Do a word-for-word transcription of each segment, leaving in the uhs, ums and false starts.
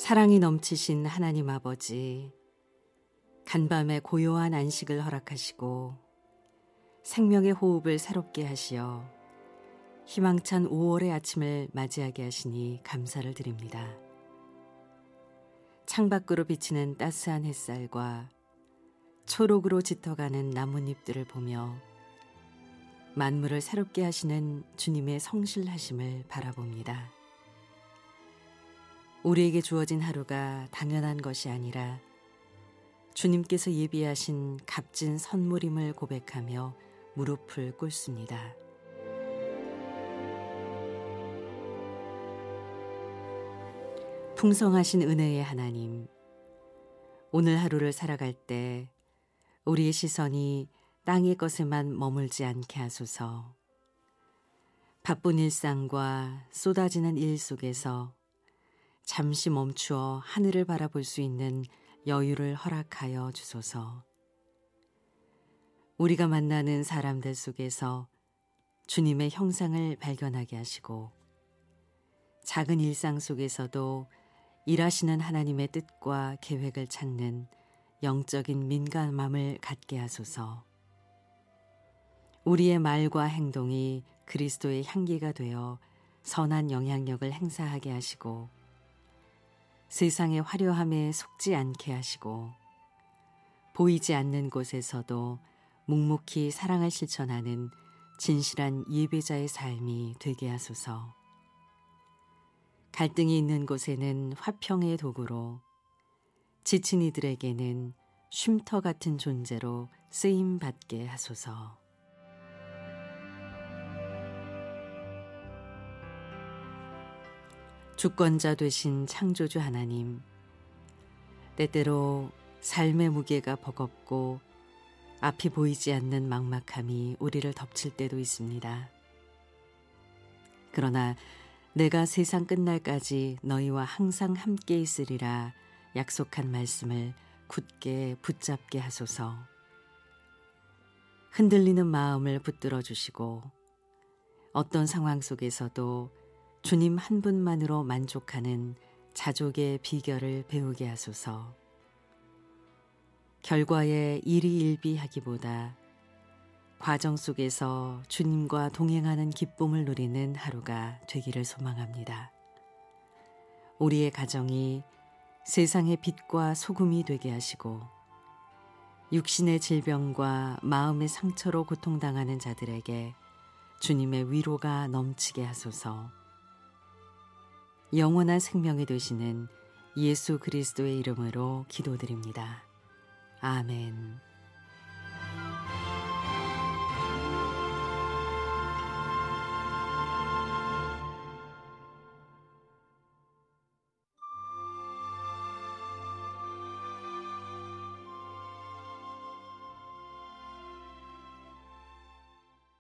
사랑이 넘치신 하나님 아버지, 간밤에 고요한 안식을 허락하시고 생명의 호흡을 새롭게 하시어 희망찬 오월의 아침을 맞이하게 하시니 감사를 드립니다. 창밖으로 비치는 따스한 햇살과 초록으로 짙어가는 나뭇잎들을 보며 만물을 새롭게 하시는 주님의 성실하심을 바라봅니다. 우리에게 주어진 하루가 당연한 것이 아니라 주님께서 예비하신 값진 선물임을 고백하며 무릎을 꿇습니다. 풍성하신 은혜의 하나님, 오늘 하루를 살아갈 때 우리의 시선이 땅의 것에만 머물지 않게 하소서. 바쁜 일상과 쏟아지는 일 속에서 잠시 멈추어 하늘을 바라볼 수 있는 여유를 허락하여 주소서. 우리가 만나는 사람들 속에서 주님의 형상을 발견하게 하시고 작은 일상 속에서도 일하시는 하나님의 뜻과 계획을 찾는 영적인 민감함을 갖게 하소서. 우리의 말과 행동이 그리스도의 향기가 되어 선한 영향력을 행사하게 하시고 세상의 화려함에 속지 않게 하시고 보이지 않는 곳에서도 묵묵히 사랑을 실천하는 진실한 예배자의 삶이 되게 하소서. 갈등이 있는 곳에는 화평의 도구로, 지친 이들에게는 쉼터 같은 존재로 쓰임받게 하소서. 주권자 되신 창조주 하나님, 때때로 삶의 무게가 버겁고 앞이 보이지 않는 막막함이 우리를 덮칠 때도 있습니다. 그러나 내가 세상 끝날까지 너희와 항상 함께 있으리라 약속한 말씀을 굳게 붙잡게 하소서. 흔들리는 마음을 붙들어 주시고 어떤 상황 속에서도 주님 한 분만으로 만족하는 자족의 비결을 배우게 하소서. 결과에 일희일비하기보다 과정 속에서 주님과 동행하는 기쁨을 누리는 하루가 되기를 소망합니다. 우리의 가정이 세상의 빛과 소금이 되게 하시고 육신의 질병과 마음의 상처로 고통당하는 자들에게 주님의 위로가 넘치게 하소서. 영원한 생명이 되시는 예수 그리스도의 이름으로 기도드립니다. 아멘.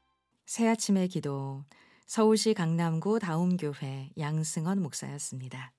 새아침의 기도, 서울시 강남구 다움교회 양승헌 목사였습니다.